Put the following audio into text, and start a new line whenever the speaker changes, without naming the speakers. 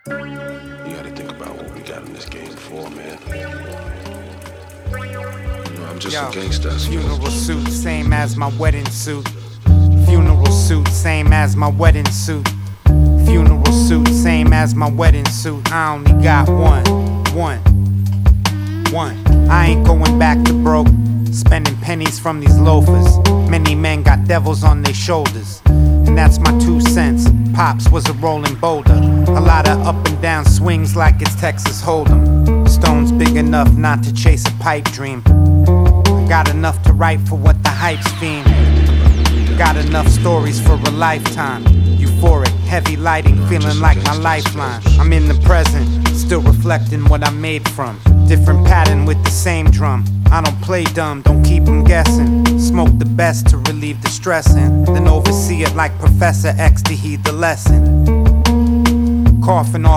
You gotta think about what we got in this game for, man. You know, I'm just a gangster, I suppose.
Funeral suit, same as my wedding suit. Funeral suit, same as my wedding suit. Funeral suit, same as my wedding suit. I only got one. I ain't going back to broke, spending pennies from these loafers. Many men got devils on their shoulders, and that's my 2 cents. Pops was a rolling boulder, a lot of up and down swings like it's Texas Hold'em. Stones big enough not to chase a pipe dream. I got enough to write for what the hype's fiend. Got enough stories for a lifetime. Euphoric, heavy lighting, feeling like my lifeline. I'm in the present, still reflecting what I made from. Different pattern with the same drum. I don't play dumb, don't keep them guessing. Smoke the best to relieve the stressing, then oversee it like Professor X to heed the lesson. Coughing off